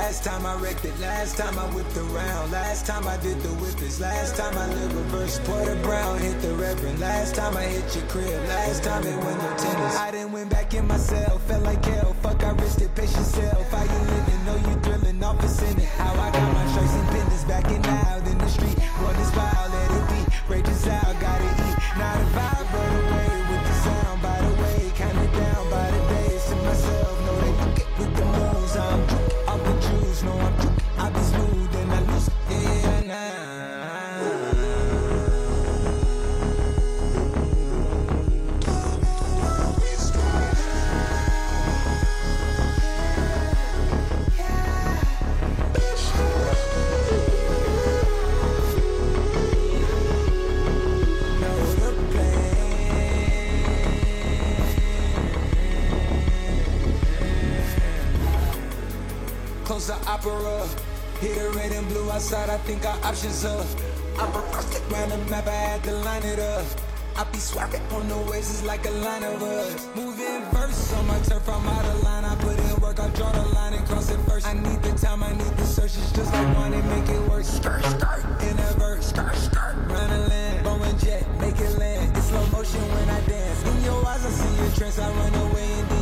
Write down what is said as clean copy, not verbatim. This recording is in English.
Last time I wrecked it, last time I whipped around, last time I did the whippets, last time I lived reverse. Porter Brown hit the reverend, last time I hit your crib, last time it went no tennis. I done went back in myself, felt like hell, fuck I risked it, pace yourself. How you living, know you thrilling, office in it. How I got my shirts and pendants backing out in the street. Run this wild, let it be, rages out, gotta eat. Not a vibe, but away with the sound, by the way, count it down by the days to myself. Know they look it with the moves, I'm drunk, I've been choose, no I'm drunk, I be smooth and I lose, yeah, nah. Close the opera, hit the red and blue outside, I think our options up. I'm reversed around the map, I had to line it up. I be swapping on the waves, it's like a line of us. Moving verse on my turf, I'm out of line. I put in work, I draw the line and cross it first. I need the time, I need the search, it's just like one and make it work. Skirt, skirt, in a verse, skirt, skirt, run a land, Boeing jet, make it land. It's slow motion when I dance. In your eyes, I see your trance, I run away and